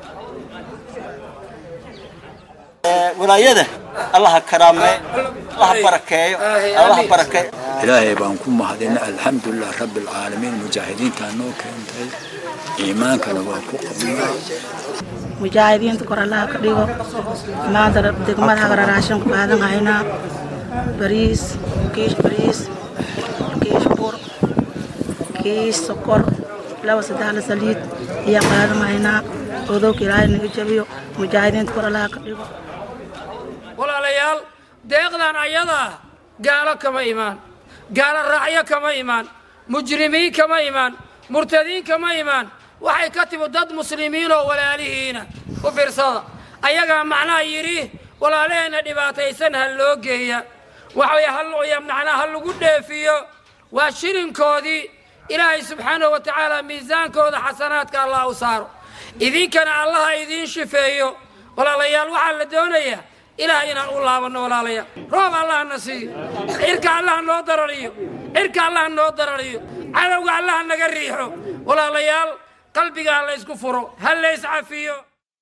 ولايده الله كرامه الله بركه الله بركه إلهي بانكم مهدينا الحمد لله رب العالمين مجاهدين كانوا كنتي إيمان كانوا قبلنا مجاهدين تقول الله كريم ما درب دقمة هغر راشن بعدين هنا بريس كيش بور كيش سكر لو سدال سليت يا قادم هنا وذوك راي نجيبيو مجاهدين تقول الله كريم walaalayaal deeqdan ayada gaalo kama imaan gaalo raacyo kama imaan mujrimiin kama imaan murtadiin kama imaan waxay ka timid dad muslimiin oo walaalihiina u fiirsada ayagaa macnaha yidhi walaalaheenna dhibaataysan ha loo geeya waxay macnaha ha lagu dheefiyo waa shilinkoodii ilaahay subxaanahu wa tacaala miisaankooda xasanaadka allah u saaro idinkana allaha idiin shifeeyo walaalayaal waxaa la doonayaa ilaah inaan u laabanno walaalayaal roob allahna siiyo cirka allah noo darariyo cirka allah noo darariyo cadowga allah naga riixo walaalayaal qalbiga ha laysku furo ha lays cafiyo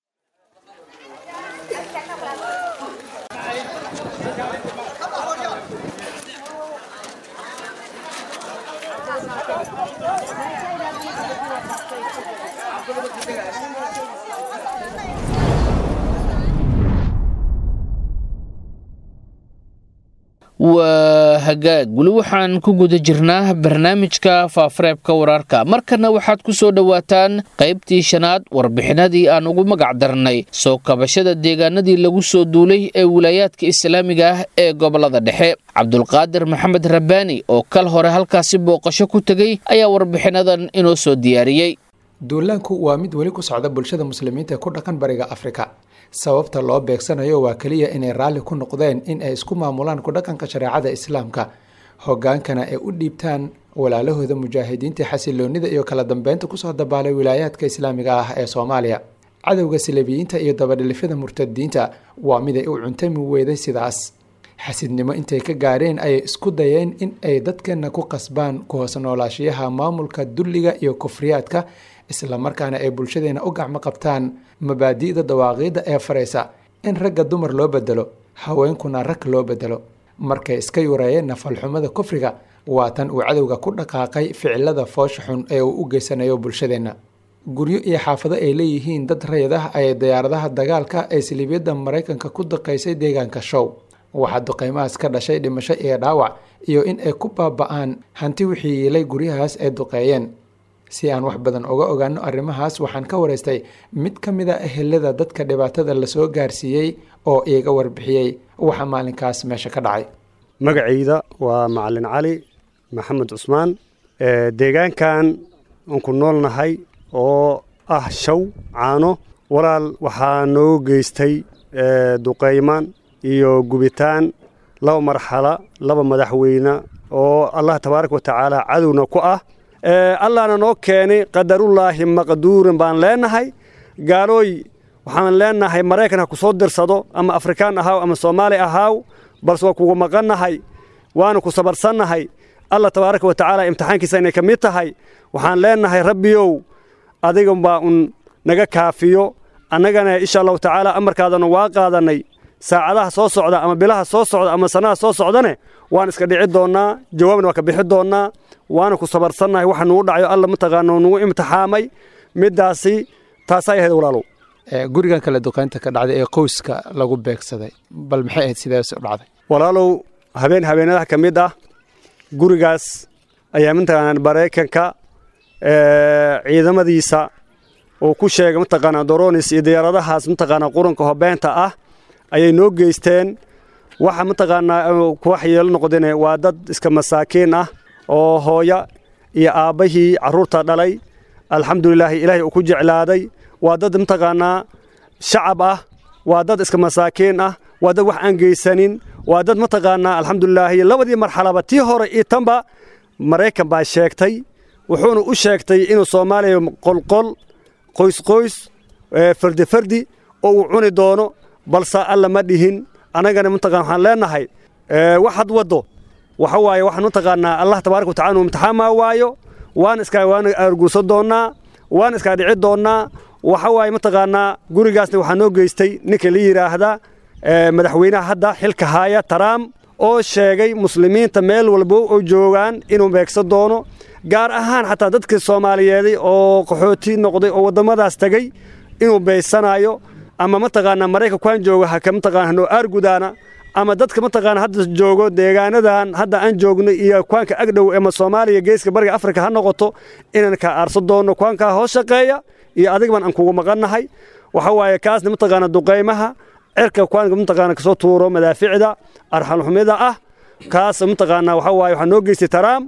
waa hagaag weli waxaan ku guda jirnaa barnaamijka faafareebka wararka markana waxaad ku soo dhowaataan qaybtii shanaad warbixinadii aan ugu magac darnay soo kabashada deegaanadii lagu soo duulay ee wilaayaadka islaamiga ah ee gobolada dhexe cabdulqaadir maxamed rabbaani oo kal hore halkaasi booqasho ku tegey ayaa warbixinadan inoo soo diyaariyey duulaanku waa mid weli ku socda bulshada muslimiinta ee ku dhaqan bariga afrika sababta loo beegsanayo waa keliya inay raalli ku noqdeen in ay isku maamulaan ku dhaqanka shareecada islaamka hogaankana ay u dhiibtaan walaalahooda mujaahidiinta xasiloonida iyo kala dambeynta kusoo dabaalay wilaayaadka islaamiga ah ee soomaaliya cadowga salabiyiinta iyo dabadhilifyada murtadiinta waa mid ay u cuntami weyday sidaas xasidnimo intay ka gaareen ayay isku dayeen in ay dadkeenna ku qasbaan ku hoos noolaashiyaha maamulka dulliga iyo kufriyaadka islamarkaana ay bulshadeena u gacmo qabtaan mabaadi'da dawaaqiidda ee faraysa in ragga dumar loo bedelo haweenkuna rag loo bedelo markay iska yureeyeen nafalxumada kufriga waa tan uu cadowga ku dhaqaaqay ficilada foosha xun ee uu u geysanayo bulshadeenna guryo iyo xaafado ay leeyihiin dad rayid ah ayay diyaaradaha dagaalka ee saliibyada maraykanka ku daqaysay deegaanka show waxaa duqeymahaas ka dhashay dhimasho iyo dhaawac iyo in ay ku baaba'aan hanti wixii yeelay guryahaas ay duqeeyeen si aan wax badan uga ogaano arrimahaas waxaan ka waraystay mid ka mid a ehelada dadka dhibaatada lasoo gaarsiiyey oo iiga warbixiyey waxa maalinkaas meesha ka dhacay magacayda waa macalin cali maxamed cusmaan deegaankan aan ku noolnahay oo ah shaw caano walaal waxaa noo geystay duqeymaan iyo gubitaan laba marxala laba madaxweyne oo allah tabaaraka watacaala cadowna ku ah allahna noo keenay qadarullaahi maqduurin baan leenahay gaalooy waxaan leenahay maraykan ha ku soo dirsado ama afrikaan ahaaw ama soomaali ahaaw balse waa kugu maqannahay waana ku sabarsannahay allah tabaaraka watacaala imtixaankiisa inay ka mid tahay waxaan leenahay rabbiyow adiga baa un naga kaafiyo annagana insha allahu tacaala amarkaadana waa qaadannay saacadaha soo socda ama bilaha soo socda ama sanaha soo socdane waan iska dhici doonnaa jawaabna waa ka bixi doonnaa waana ku sabarsannahay waxa nugu dhacayo alla mataqaano nugu imtixaamay middaasi taasaa ahayd walaalow gurigan kale duqaynta ka dhacday ee qoyska lagu beegsaday bal maxay ahayd sidaas u dhacday walaalow habeenadaha ka mid ah gurigaas ayaa mataqaanaa maraykanka ciidamadiisa oo ku sheegay mataqaanaa doronis iyo diyaaradahaas mataqaanaa quranka hobeenta ah ayay noo geysteen waxa mataqaanaa kuwax yeelo noqdeen waa dad iska masaakiin ah oo hooya iyo aabbahii carruurta dhalay alxamdulilaahi ilaahay uu ku jeclaaday waa dad mataqaanaa shacab ah waa dad iska masaakiin ah waa dad wax aan geysanin waa dad mataqaanaa alxamdulilaahi labadii marxalaba tii hore iyo tanba maraykan baa sheegtay wuxuuna u sheegtay inuu soomaaliya qolqol qoysqoys fardi oo uu cuni doono balse alla ma dhihin annagana mataqana waxaan leenahay waxaad waddo waxa waaye waxaan mataqaanaa allah tabaaraka watacaala uu imtixaamaa waayo waan arguursan doonnaa waan iskaa dhici doonnaa waxa waaye mataqaanaa gurigaasna waxaa noo geystay ninka la yidhaahda madaxweynaha hadda xilka haaya Trump oo sheegay muslimiinta meel walba oo joogaan inuu beegsan doono gaar ahaan xataa dadka Soomaaliyeed oo qaxooti noqday oo wadamadaas tagay inuu beegsanayo ama mataqaanaa Mareykanka ku jooga ha ka mataqaanaa argudaana ama dadka mataqaanaa hadda joogo deegaanadan hadda aan joogno iyo kuwanka agdhow ee Soomaaliya geeska bariga Afrika ha noqoto inaan ka aarsan doono kuwanka hoos shaqeeya iyo adigban aan kugu maqannahay waxa waaye kaasna mataqaanaa duqeymaha cirka kuwanka mataqaanaa kasoo tuuro madaaficda arxal xumida ah kaas mataqaanaa waxa waaye waxa noo geystay Trump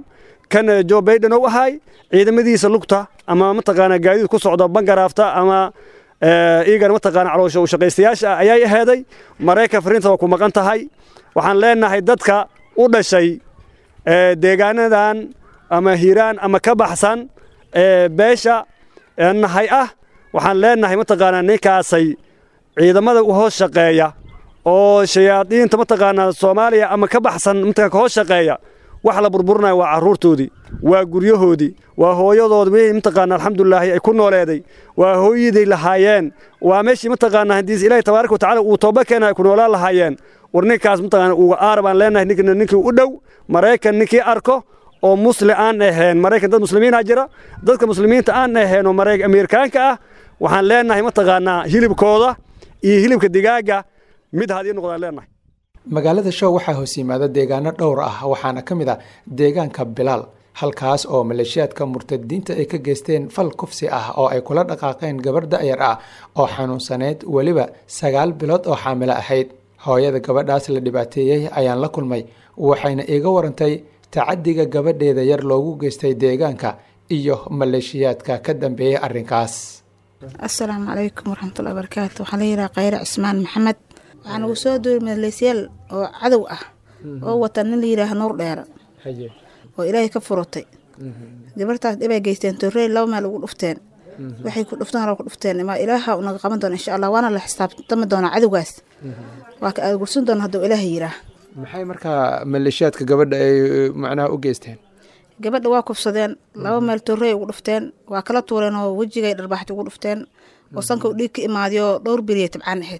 kan Joe Biden uu ahay ciidamadiisa lugta ama mataqaana gaadiid ku socda bangaraafta ama iyagan mataqaana caloosha u shaqaystayaasha ayay aheeday Mareykanka fariinta waa ku maqan tahay waxaan leenahay dadka u dhashay deegaanadan ama Hiiraan ama ka baxsan beesha nahay waxaan leenahay mataqaana ninkaasay ciidamada u hoos shaqeeya oo shayaadiinta mataqaana Soomaaliya ama ka baxsan inta ka hoos shaqeeya wax la burburinayo waa caruurtoodii waa guryahoodii waa hooyadoodii mataqaana alxamdulillah ay ku nooleeday waa hooyadii lahaayeen waa meeshii mataqaana hadii Ilaahay tabaaraka wa tacaala uu tooba keenay ku noolaan lahaayeen warninkaas mataqaana uu aarbaan leenahay ninkii u dhow Mareykan ninkii arko oo muslim aan ahayn Mareykan dad muslimiin jira dadka muslimiinta aan ahayn oo Mareykan Ameerikaanka waxaan leenahay mataqaana hilibkooda iyo hilibka digaaga mid hadii noqdaan leenahay magaalada Show waxaa hoos yimaada deegaano dhowr waxaana kamid deegaanka Bilaal halkaas oo maleeshiyaadka murtadiinta ay ka geysteen fal kufsi oo ay kula dhaqaaqeen gabar da'yar oo xanuunsaneed waliba 9 bilood oo xaamilo ahayd hooyada gabadhaas la dhibaateeyay ayaan la kulmay waxayna iga warantay tacadiga gabadheeda yar loogu geystay deegaanka iyo maleeshiyaadka ka dambeeyay arrinkaas السلام عليكم ورحمة الله وبركاته وحلينا قير عثمان محمد waxaan ugu soo duuray maleeshiyaal oo cadow oo watan la yiraahdo Nuur Dheer oo Ilaahay ka furtay gabartaas dhibay geysteen Torrey laba meel ugu dhufteen waxay ku dhuftaan ma Ilaaha unaga qaban doona insha Allah waana la xisaabtami doona cadowgaas waa ka gursan doona haduu Ilaahay yiraah maxay marka maleeshiyaadka gabadha ay macnaha u geysteen gabadha waa kufsadeen laba meel Torrey ugu dhufteen waa kala tuureen oo wajiga dharbaxti ugu dhufteen oo sanka u dhiig ka imaadiyo dhowr biriye tabcaan ahayd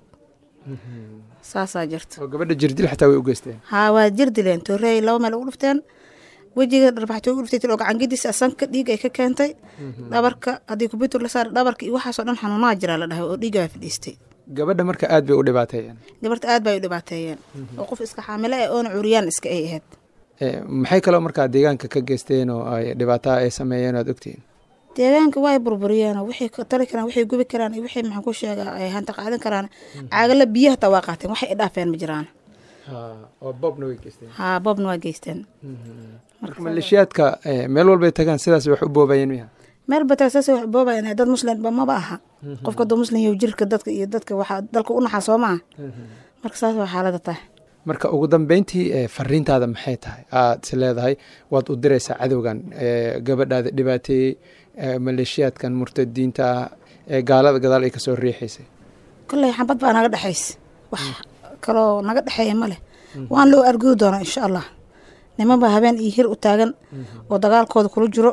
saasa jirta oo gabadha jirdil xataa way u geysteen waa jirdileen Torrey laba meel ugu dhufteen wajiga dharbaxti ugu dhuftay oo gacangidiis sanka dhiig ay ka keentay dhabarka hadii ku bitur la saar dhabarka iyo waxaas oo dhan xanuunaa jira la dhahay oo dhiig ay fadhiistay gabadha marka aad bay u dhibaateeyeen gabadha aad bay u dhibaateeyeen oo qof iska xaamilo oo curiyaan iska ay ahayd maxay kale marka deegaanka ka geysteen oo ay dhibaato ay sameeyeen aad ogtiin deegaanka way burburiyeen waxay ka tali karaan waxay gubi karaan waxay maxaan ku sheegaa ay hanta qaadan karaan caagala biyaha tawaaqateen waxay dhaafeen ma jiraan oo bobna way geysteen bobna way geysteen marka maleeshiyaadka meel walba ay tagaan sidaas wax u boobayeen miya meel bataasas wax boobayeen dad muslim ba ma aha qofka dad muslim iyo jirka dadka iyo dadka waxa dalka u naxaa Soomaa marka saas waa xaaladda tahay marka ugu dambeyntii fariintaada maxay tahay aad leedahay waad u diraysaa cadowgan gabadhaada dhibaateeyay maleeshiyaadkan murtadiinta gaalada gadaal ay ka soo riixaysay kullay xabad baa naga dhaxaysay wax kale naga dhaxeeya ma leh waan loo argoo doonaa insha Allah niman ba habeen iyo hir u taagan oo dagaalkooda kula jiro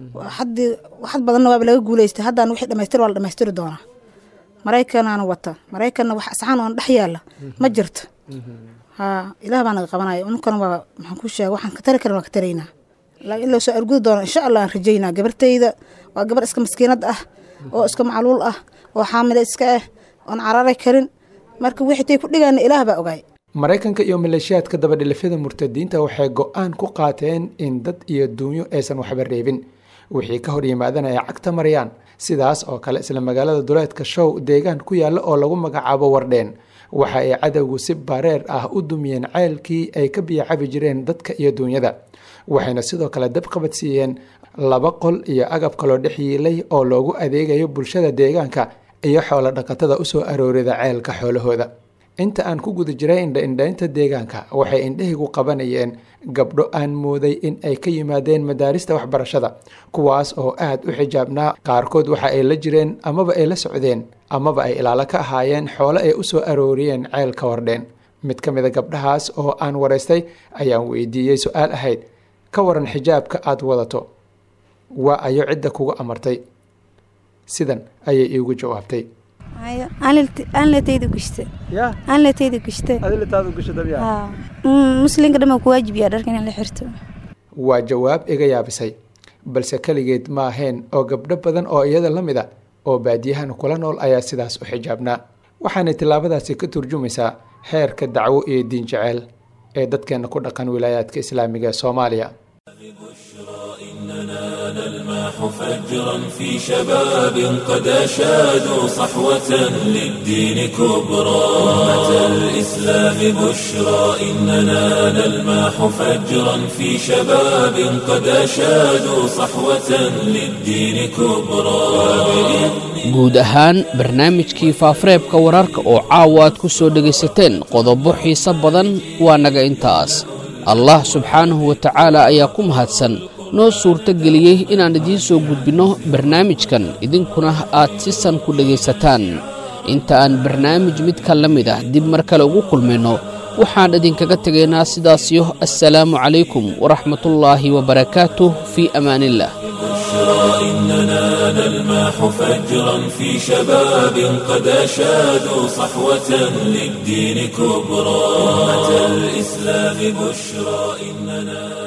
wax badan waa laga guuleystay haddaan wixii dhamaystiri doonaa Mareykanana wata Mareykanna wax saxan oo dhax yaala ma jirto ilaah baan naga qabanaya unkana waa maxaan ku sheegay waxaan ka tari karin waa ka taraynaa laakiin loo soo argudi doono insha Allah rajaynaa gabartayda waa gabar iska miskiinad oo iska macluul oo xaamil iska oo cararay karin marka wixii ku dhigaan ilaah baa ogaay Mareykanka iyo maleeshiyaadka dabadhilifyada murtadiinta waxay go'aan ku qaateen in dad iyo duunyo aysan waxba reebin wixii ka hor yimaadana ay cagta marayaan sidaas oo kale isla magaalada duleedka Show deegaan ku yaala oo lagu magacaabo Wardeen waxa ay cadawgu si bareer u dumiyeen ceelkii ay ka biyo cabi jireen dadka iyo duunyada waxayna sidoo kale dab qabadsiiyeen 2 qol iyo agab kale dhex yiilay oo loogu adeegayo bulshada deegaanka iyo xoolo dhaqatada u soo aroorida ceelka xoolahooda inta aan ku guda jiray indhaynta deegaanka waxay indhahigu qabanayeen gabdho aan mooday in ay ka yimaadeen madaarista waxbarashada kuwaas oo aad u xijaabnaa qaarkood waxa ay la jireen amaba ay la socdeen amaba ay ilaalo ka ahaayeen xoolo ay u soo arooriyeen ceelka Wardeen mid ka mid ah gabdhahaas oo aan wareystay ayaan weydiiyay su'aal ahayd ka waran xijaabka aad wadato waa ayo cidda kugu amartay sidan ayay iigu jawaabtay أنا تيجي قشته أنا تيجي قشته هذا تاذو قشته بيا مسلم قدام كواجب يا دركنا اللي حرته waa jawaab iga yaabisay balse kaligeed ma ahayn oo gabdho badan oo iyada la mid ah oo baadiyahan kula nool ayaa sidaas u xijaabnaa waxaana tilaabadaasi ka turjumaysaa heerka dacwo iyo diin jecel ee dadkeena ku dhaqan wilaayaadka islaamiga ee Soomaaliya فجرا في شباب قد أشادوا صحوة للدين كبرى أمة الإسلام بشرى إننا نلمح فجرا في شباب قد أشادوا صحوة للدين كبرى guud ahaan barnaamijkii faafareebka wararka oo caawa aad ku soo dhegaysateen qodobo xiiso badan waa naga intaas allah subxaanahu wa tacaala ayaa ku mahadsan noo suurto geliyey inaan idiin soo gudbinno barnaamijkan idinkuna aad si san ku dhegaysataan inta aan barnaamij midka la mid ah dib mar kale ugu kulmayno waxaan idinkaga tegaynaa sidaasiyo assalaamu calaykum waraxmatullaahi wabarakaatuh fii amaaniillah إننا نلمح فجرا في شباب قد أشادوا صحوة للدين كبرى أمة الإسلام بشرى إننا